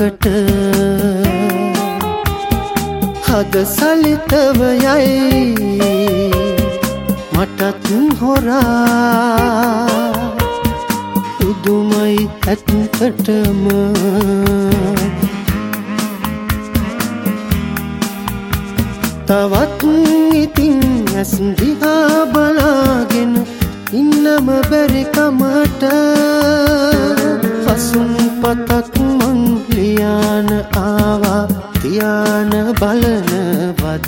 දෙල්මකට හද සලිතව යයි මටත් හොරා උදුමයි ඇත්තටම තවත් ඉතින් ඇස් දිහා බලාගෙන ඉන්නම බැරි කමට හසුන් පතක් මං ලියාන ආවා තියාන බලනවද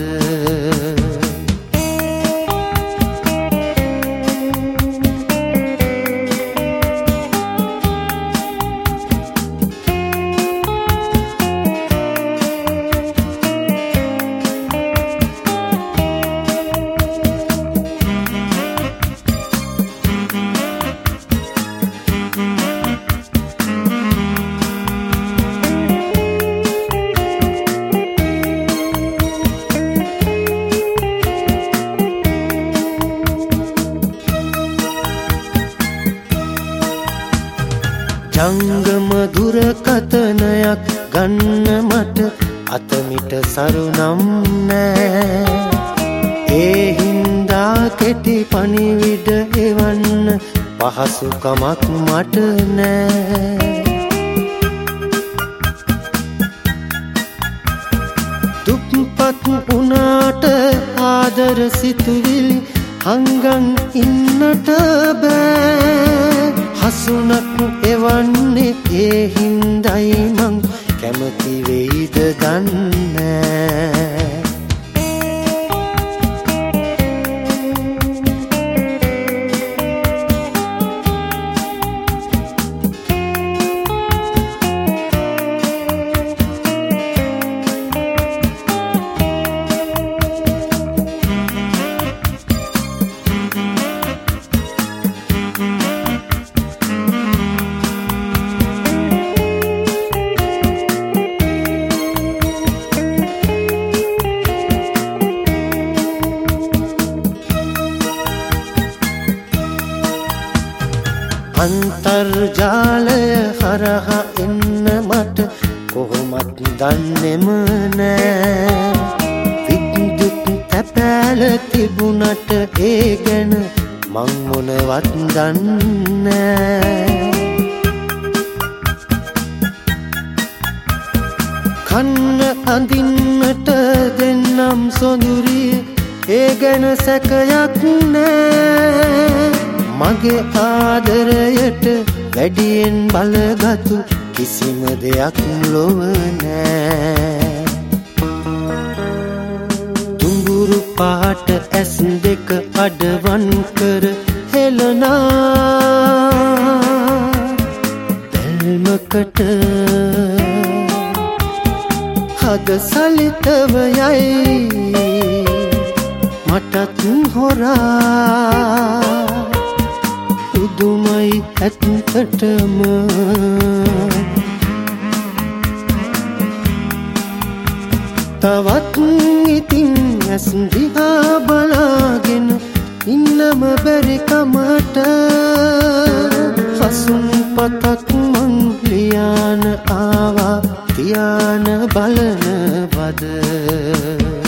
ජංගම දුරකථනයක් ගන්න මට අතමිට සරුනම් නෑ ඒ හින්දා කෙටි පණිවිඩ එවන්න පහසුකමක් මට නෑ දුප්පත් වුණාට ආදර සිතුවිලි හංගන් ඉන්නට බෑ හසුනක් එවන්නේ ඒ හින්දයි මං කැමති වෙයිද දන්නේ අන්තර්ජාලය හරහා එන්න මට කොහොමත් දන්නේම නෑ විද්‍යුත් තැපෑල තිබුණට ඒ ගැන මං මොනවත් දන්නේ කන්න අඳින්නට දෙන්නම් සොඳුරිය ඒ ගැන සැකයක් නෑ මගේ ආදරයට වැඩියෙන් බලගතු කිසිම දෙයක් ලොව නෑ දුඹුරු පාට ඇස් දෙක අඩවන් කර හෙළනා දෙල්මකට හද සලිතව යයි මටත් හොරා උදුමයි ඇත්තටම තවත් ඉතින් ඇස් දිහා බලාගෙන ඉන්නම බැරි කමට හසුන් පතක් මං ලියාන ආවා තියාන බලනවද